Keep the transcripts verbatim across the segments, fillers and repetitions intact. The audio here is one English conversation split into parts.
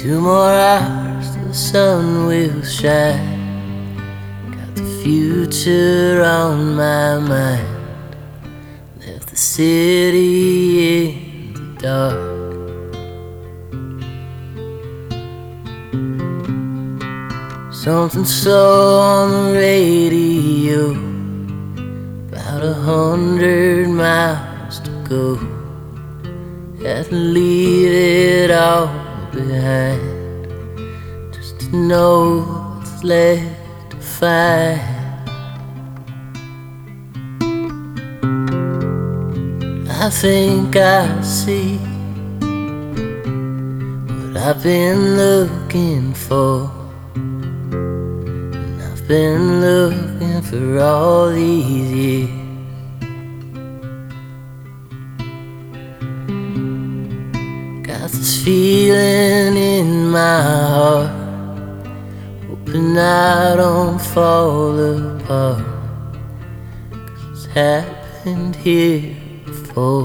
Two more hours till the sun will shine. Got the future on my mind. Left the city in the dark. Something slow on the radio, about a hundred miles to go. Had to leave it all behind, just to know what's left to find. I think I see what I've been looking for, and I've been looking for all these years. Got this feeling in my heart, hoping I don't fall apart, 'cause it's happened here before.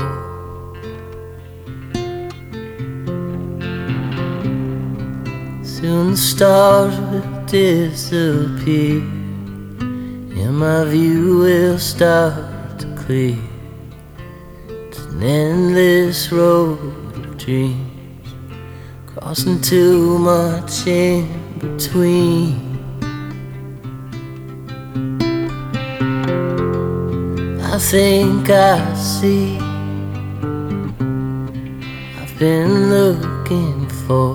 Soon the stars will disappear, and my view will start to clear. It's an endless road of dreams, crossing too much in between. I think I see I've been looking for,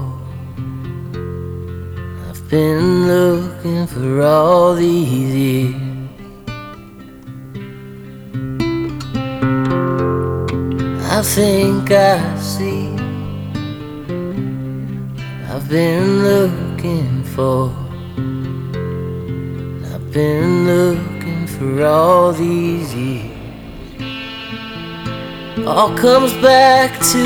I've been looking for all these years. I think I see I've been looking for, I've been looking for all these years. All comes back to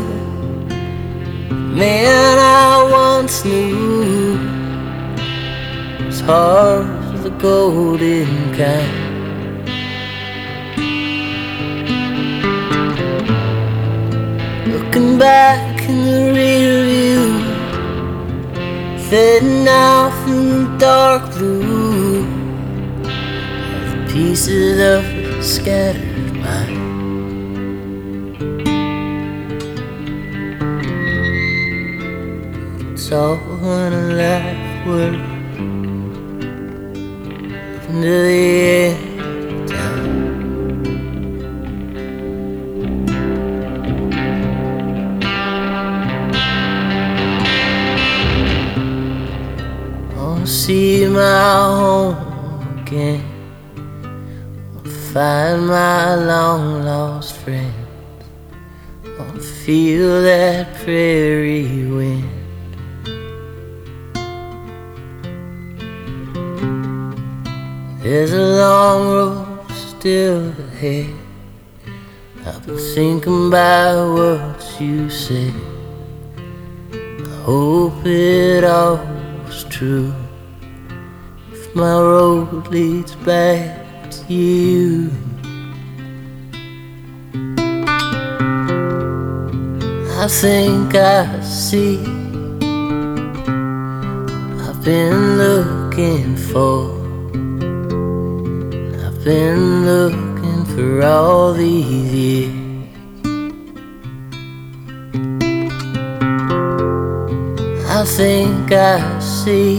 the man I once knew. His heart was the golden kind. Looking back in the rear view, fading out in the dark blue, all the pieces of a scattered mind. It's all in a life worth living to the end of time. I wanna see my home again, wanna find my long lost friends, wanna feel that prairie wind. There's a long road still ahead. I've been thinking about what you said. I hope it all was true. If my road leads back to you, I think I see I've been looking for, been looking for all these years. I think I see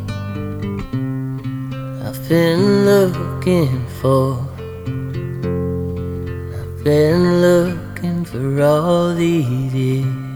I've been looking for, I've been looking for all these years.